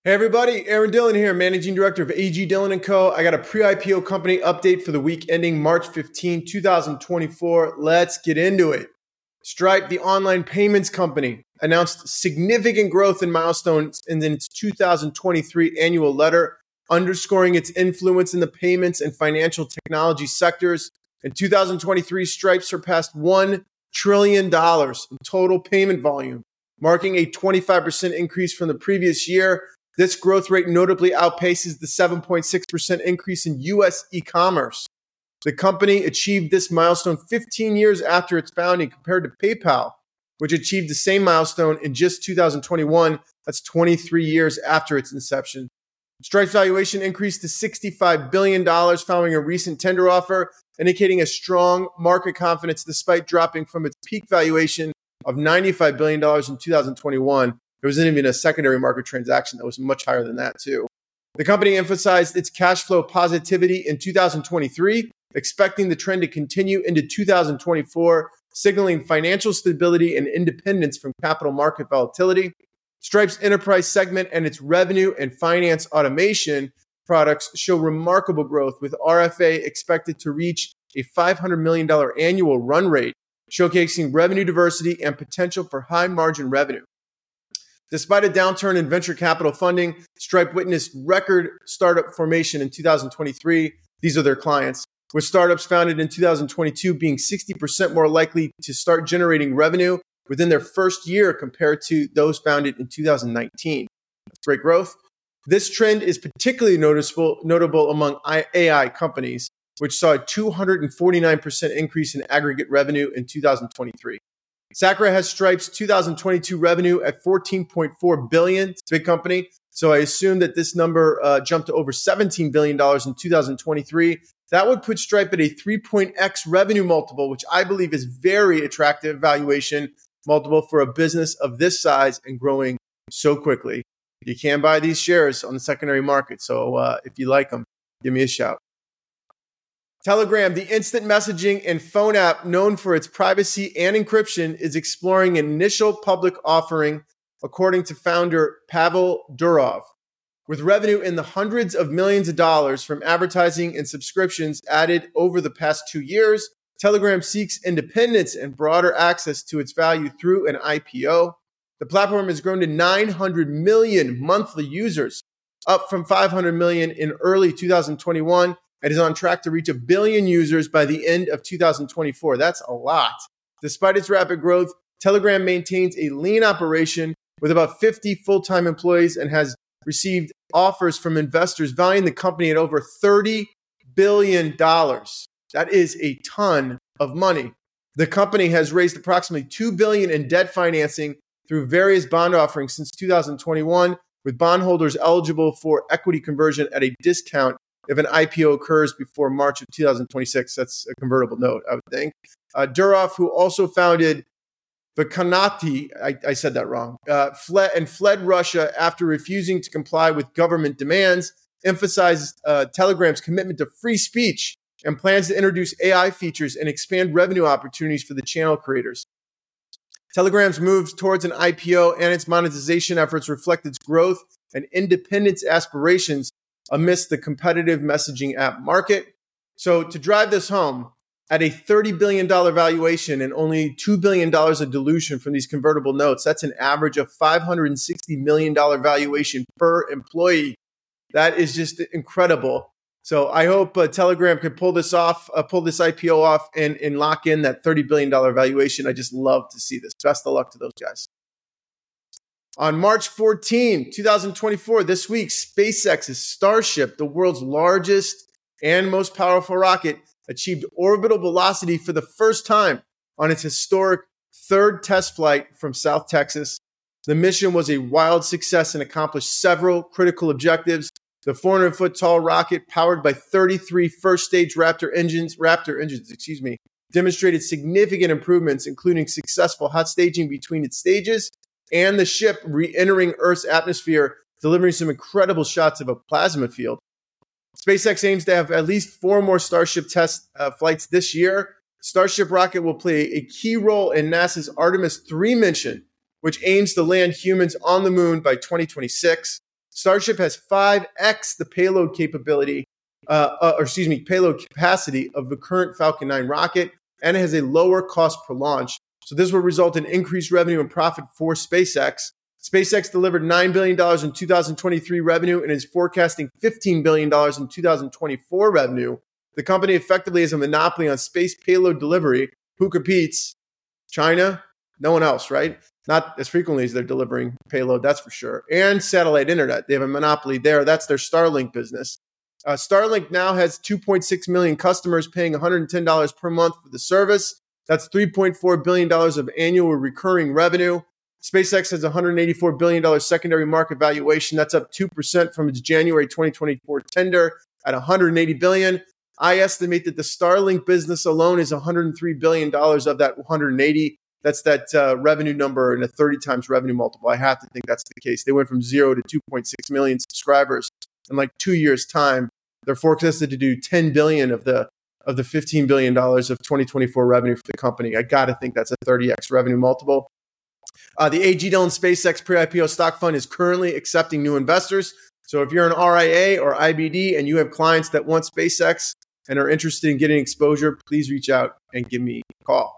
Hey everybody, Aaron Dillon here, Managing Director of AG Dillon & Co. I got a pre-IPO company update for the week ending March 15, 2024. Let's get into it. Stripe, the online payments company, announced significant growth in milestones in its 2023 annual letter, underscoring its influence in the payments and financial technology sectors. In 2023, Stripe surpassed $1 trillion in total payment volume, marking a 25% increase from the previous year. This growth rate notably outpaces the 7.6% increase in U.S. e-commerce. The company achieved this milestone 15 years after its founding compared to PayPal, which achieved the same milestone in just 2021. That's 23 years after its inception. Stripe's valuation increased to $65 billion following a recent tender offer, indicating a strong market confidence despite dropping from its peak valuation of $95 billion in 2021. There wasn't even a secondary market transaction that was much higher than that, too. The company emphasized its cash flow positivity in 2023, expecting the trend to continue into 2024, signaling financial stability and independence from capital market volatility. Stripe's enterprise segment and its revenue and finance automation products show remarkable growth, with RFA expected to reach a $500 million annual run rate, showcasing revenue diversity and potential for high margin revenue. Despite a downturn in venture capital funding, Stripe witnessed record startup formation in 2023. These are their clients, with startups founded in 2022 being 60% more likely to start generating revenue within their first year compared to those founded in 2019. That's great growth. This trend is particularly notable among AI companies, which saw a 249% increase in aggregate revenue in 2023. Sacra has Stripe's 2022 revenue at $14.4 billion. It's a big company, so I assume that this number jumped to over $17 billion in 2023. That would put Stripe at a 3.x revenue multiple, which I believe is very attractive valuation multiple for a business of this size and growing so quickly. You can buy these shares on the secondary market, so if you like them, give me a shout. Telegram, the instant messaging and phone app known for its privacy and encryption, is exploring an initial public offering, according to founder Pavel Durov. With revenue in the hundreds of millions of dollars from advertising and subscriptions added over the past 2 years, Telegram seeks independence and broader access to its value through an IPO. The platform has grown to 900 million monthly users, up from 500 million in early 2021. It is on track to reach 1 billion users by the end of 2024. That's a lot. Despite its rapid growth, Telegram maintains a lean operation with about 50 full-time employees and has received offers from investors valuing the company at over $30 billion. That is a ton of money. The company has raised approximately $2 billion in debt financing through various bond offerings since 2021, with bondholders eligible for equity conversion at a discount if an IPO occurs before March of 2026. That's a convertible note, I would think. Durov, who also founded Vakanati, I said that wrong, fled Russia after refusing to comply with government demands, emphasizes Telegram's commitment to free speech and plans to introduce AI features and expand revenue opportunities for the channel creators. Telegram's moves towards an IPO and its monetization efforts reflect its growth and independence aspirations amidst the competitive messaging app market. So to drive this home, at a $30 billion valuation and only $2 billion of dilution from these convertible notes, that's an average of $560 million valuation per employee. That is just incredible. So I hope Telegram could pull this IPO off and lock in that $30 billion valuation. I just love to see this. Best of luck to those guys. On March 14, 2024, this week, SpaceX's Starship, the world's largest and most powerful rocket, achieved orbital velocity for the first time on its historic third test flight from South Texas. The mission was a wild success and accomplished several critical objectives. The 400-foot tall rocket, powered by 33 first-stage Raptor engines, demonstrated significant improvements, including successful hot staging between its stages and the ship re-entering Earth's atmosphere, delivering some incredible shots of a plasma field. SpaceX aims to have at least 4 more Starship test flights this year. Starship rocket will play a key role in NASA's Artemis 3 mission, which aims to land humans on the moon by 2026. Starship has 5x the payload payload capacity of the current Falcon 9 rocket, and it has a lower cost per launch. So this will result in increased revenue and profit for SpaceX. SpaceX delivered $9 billion in 2023 revenue and is forecasting $15 billion in 2024 revenue. The company effectively has a monopoly on space payload delivery. Who competes? China? No one else, right? Not as frequently as they're delivering payload, that's for sure. And satellite internet. They have a monopoly there. That's their Starlink business. Starlink now has 2.6 million customers paying $110 per month for the service. That's $3.4 billion of annual recurring revenue. SpaceX has a $184 billion secondary market valuation. That's up 2% from its January 2024 tender at $180 billion. I estimate that the Starlink business alone is $103 billion of that 180. That's that revenue number and a 30 times revenue multiple. I have to think that's the case. They went from 0 to 2.6 million subscribers in like 2 years' time. They're forecasted to do $10 billion of the $15 billion of 2024 revenue for the company. I got to think that's a 30x revenue multiple. The AG Dillon SpaceX pre-IPO stock fund is currently accepting new investors. So if you're an RIA or IBD and you have clients that want SpaceX and are interested in getting exposure, please reach out and give me a call.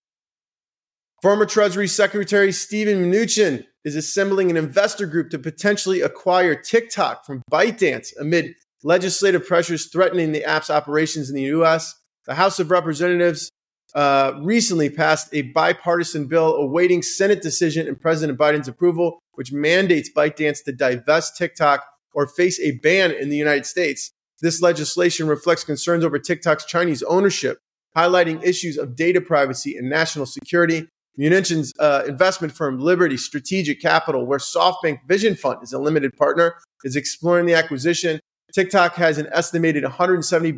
Former Treasury Secretary Steven Mnuchin is assembling an investor group to potentially acquire TikTok from ByteDance amid legislative pressures threatening the app's operations in the U.S. The House of Representatives recently passed a bipartisan bill awaiting Senate decision and President Biden's approval, which mandates ByteDance to divest TikTok or face a ban in the United States. This legislation reflects concerns over TikTok's Chinese ownership, highlighting issues of data privacy and national security. Mnuchin's investment firm Liberty Strategic Capital, where SoftBank Vision Fund is a limited partner, is exploring the acquisition. TikTok has an estimated 170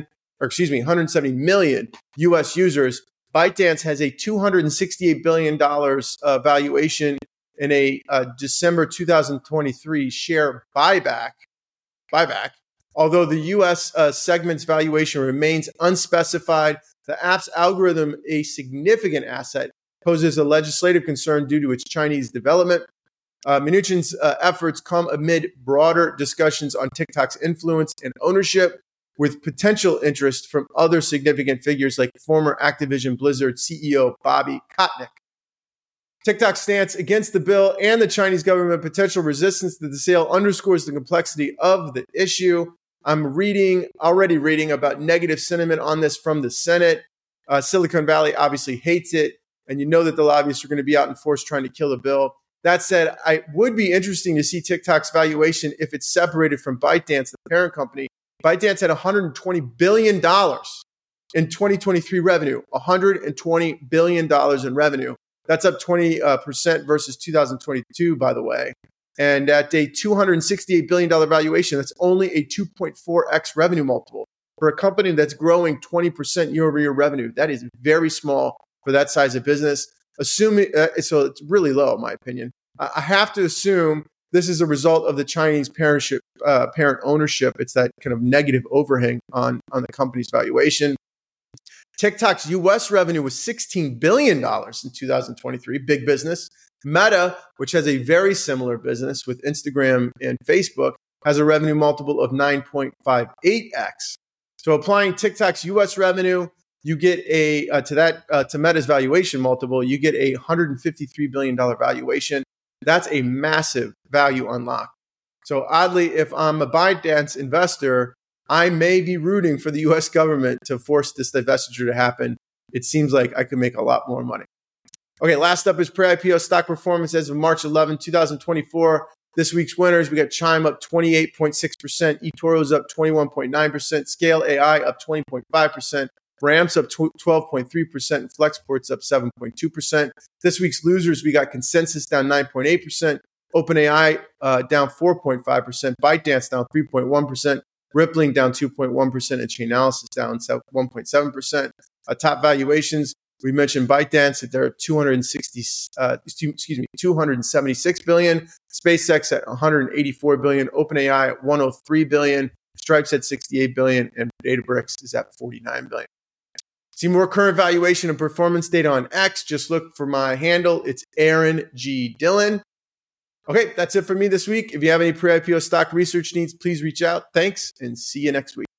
million U.S. users. ByteDance has a $268 billion valuation in a December 2023 share buyback. Although the U.S. segment's valuation remains unspecified, the app's algorithm, a significant asset, poses a legislative concern due to its Chinese development. Mnuchin's efforts come amid broader discussions on TikTok's influence and ownership, with potential interest from other significant figures like former Activision Blizzard CEO Bobby Kotick. TikTok's stance against the bill and the Chinese government potential resistance to the sale underscores the complexity of the issue. I'm already reading about negative sentiment on this from the Senate. Silicon Valley obviously hates it, and you know that the lobbyists are going to be out in force trying to kill the bill. That said, it would be interesting to see TikTok's valuation if it's separated from ByteDance, the parent company. ByteDance had $120 billion in 2023 revenue, $120 billion in revenue. That's up 20% versus 2022, by the way. And at a $268 billion valuation, that's only a 2.4x revenue multiple. For a company that's growing 20% year-over-year revenue, that is very small for that size of business. So it's really low, in my opinion. I have to assume this is a result of the Chinese parent ownership. It's that kind of negative overhang on the company's valuation. TikTok's U.S. revenue was $16 billion in 2023, big business. Meta, which has a very similar business with Instagram and Facebook, has a revenue multiple of 9.58x. So applying TikTok's U.S. revenue, you get to Meta's valuation multiple, you get a $153 billion valuation. That's a massive value unlock. So oddly, if I'm a ByteDance investor, I may be rooting for the U.S. government to force this divestiture to happen. It seems like I could make a lot more money. Okay, last up is pre-IPO stock performance as of March 11, 2024. This week's winners, we got Chime up 28.6%, eToro's up 21.9%, Scale AI up 20.5%, Ramps up 12.3%, and Flexport's up 7.2%. This week's losers, we got Consensus down 9.8%, OpenAI down 4.5%, ByteDance down 3.1%, Rippling down 2.1%, and Chainalysis down 1.7%. Top valuations, we mentioned ByteDance that they're $276 billion, SpaceX at $184 billion, OpenAI at $103 billion, Stripe's at $68 billion, and Databricks is at $49 billion. See more current valuation and performance data on X. Just look for my handle. It's Aaron G. Dillon. Okay, that's it for me this week. If you have any pre-IPO stock research needs, please reach out. Thanks, and see you next week.